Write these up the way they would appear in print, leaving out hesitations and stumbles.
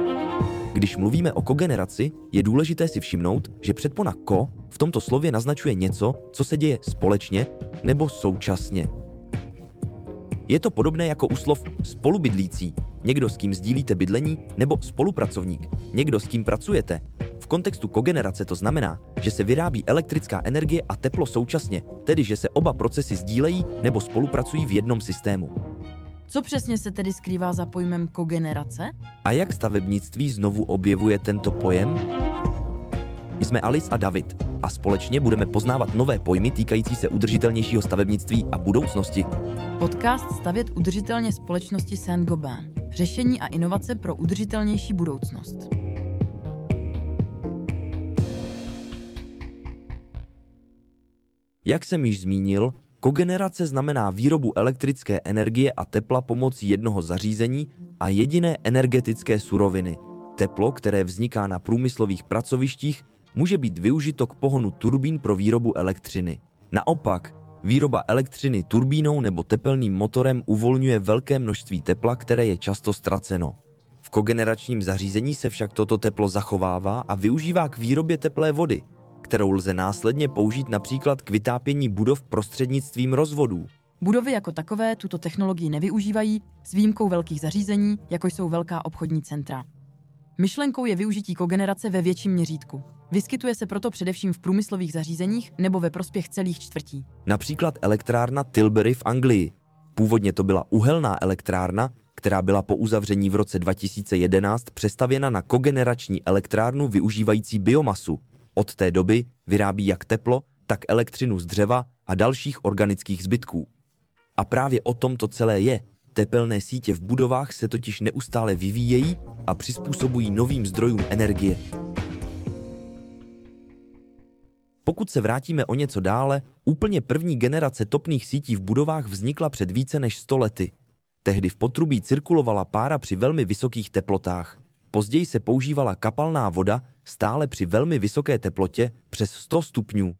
Když mluvíme o kogeneraci, je důležité si všimnout, že předpona ko v tomto slově naznačuje něco, co se děje společně nebo současně. Je to podobné jako u slov spolubydlící, někdo s kým sdílíte bydlení, nebo spolupracovník, někdo s kým pracujete. V kontextu kogenerace to znamená, že se vyrábí elektrická energie a teplo současně, tedy že se oba procesy sdílejí nebo spolupracují v jednom systému. Co přesně se tedy skrývá za pojmem kogenerace? A jak stavebnictví znovu objevuje tento pojem? My jsme Alice a David a společně budeme poznávat nové pojmy týkající se udržitelnějšího stavebnictví a budoucnosti. Podcast Stavět udržitelně společnosti Saint-Gobain. Řešení a inovace pro udržitelnější budoucnost. Jak jsem již zmínil, kogenerace znamená výrobu elektrické energie a tepla pomocí jednoho zařízení a jediné energetické suroviny. Teplo, které vzniká na průmyslových pracovištích, může být využito k pohonu turbín pro výrobu elektřiny. Naopak, výroba elektřiny turbínou nebo tepelným motorem uvolňuje velké množství tepla, které je často ztraceno. V kogeneračním zařízení se však toto teplo zachovává a využívá k výrobě teplé vody, kterou lze následně použít například k vytápění budov prostřednictvím rozvodů. Budovy jako takové tuto technologii nevyužívají, s výjimkou velkých zařízení, jako jsou velká obchodní centra. Myšlenkou je využití kogenerace ve větším měřítku. Vyskytuje se proto především v průmyslových zařízeních nebo ve prospěch celých čtvrtí. Například elektrárna Tilbury v Anglii. Původně to byla uhelná elektrárna, která byla po uzavření v roce 2011 přestavěna na kogenerační elektrárnu využívající biomasu. Od té doby vyrábí jak teplo, tak elektřinu z dřeva a dalších organických zbytků. A právě o tom to celé je. Tepelné sítě v budovách se totiž neustále vyvíjejí a přizpůsobují novým zdrojům energie. Pokud se vrátíme o něco dále, úplně první generace topných sítí v budovách vznikla před více než 100 lety. Tehdy v potrubí cirkulovala pára při velmi vysokých teplotách. Později se používala kapalná voda stále při velmi vysoké teplotě přes 100 stupňů.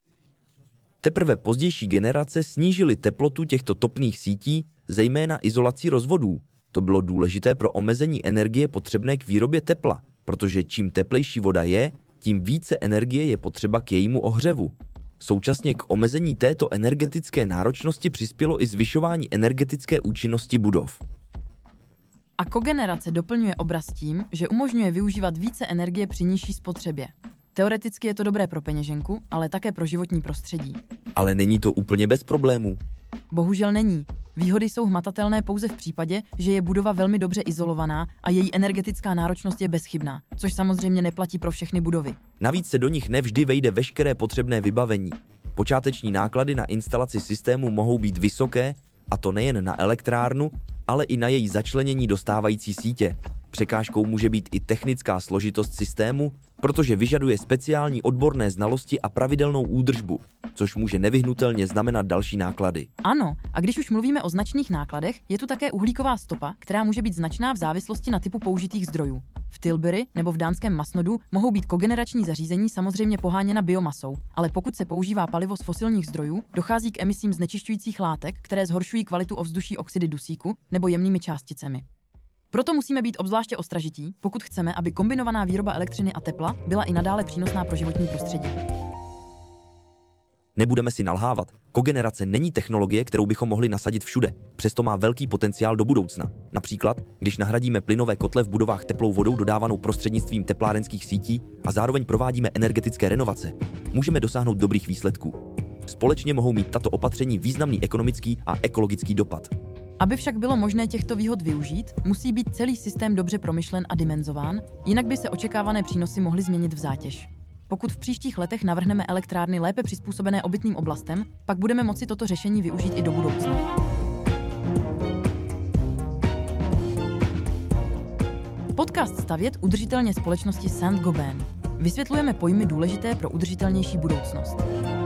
Teprve pozdější generace snížily teplotu těchto topných sítí, zejména izolací rozvodů. To bylo důležité pro omezení energie potřebné k výrobě tepla, protože čím teplejší voda je, tím více energie je potřeba k jejímu ohřevu. Současně k omezení této energetické náročnosti přispělo i zvyšování energetické účinnosti budov. A kogenerace doplňuje obraz tím, že umožňuje využívat více energie při nižší spotřebě. Teoreticky je to dobré pro peněženku, ale také pro životní prostředí. Ale není to úplně bez problémů. Bohužel není. Výhody jsou hmatatelné pouze v případě, že je budova velmi dobře izolovaná a její energetická náročnost je bezchybná, což samozřejmě neplatí pro všechny budovy. Navíc se do nich nevždy vejde veškeré potřebné vybavení. Počáteční náklady na instalaci systému mohou být vysoké, a to nejen na elektrárnu, ale i na její začlenění do stávající sítě. Překážkou může být i technická složitost systému, protože vyžaduje speciální odborné znalosti a pravidelnou údržbu, což může nevyhnutelně znamenat další náklady. Ano, a když už mluvíme o značných nákladech, je tu také uhlíková stopa, která může být značná v závislosti na typu použitých zdrojů. V Tilbury nebo v dánském Masnodu mohou být kogenerační zařízení samozřejmě poháněna biomasou, ale pokud se používá palivo z fosilních zdrojů, dochází k emisím znečišťujících látek, které zhoršují kvalitu ovzduší oxidy dusíku nebo jemnými částicemi. Proto musíme být obzvláště ostražití, pokud chceme, aby kombinovaná výroba elektřiny a tepla byla i nadále přínosná pro životní prostředí. Nebudeme si nalhávat. Kogenerace není technologie, kterou bychom mohli nasadit všude. Přesto má velký potenciál do budoucna. Například, když nahradíme plynové kotle v budovách teplou vodou dodávanou prostřednictvím teplárenských sítí a zároveň provádíme energetické renovace, můžeme dosáhnout dobrých výsledků. Společně mohou mít tato opatření významný ekonomický a ekologický dopad. Aby však bylo možné těchto výhod využít, musí být celý systém dobře promyšlen a dimenzován, jinak by se očekávané přínosy mohly změnit v zátěž. Pokud v příštích letech navrhneme elektrárny lépe přizpůsobené obytným oblastem, pak budeme moci toto řešení využít i do budoucna. Podcast Stavět udržitelně společnosti Saint-Gobain. Vysvětlujeme pojmy důležité pro udržitelnější budoucnost.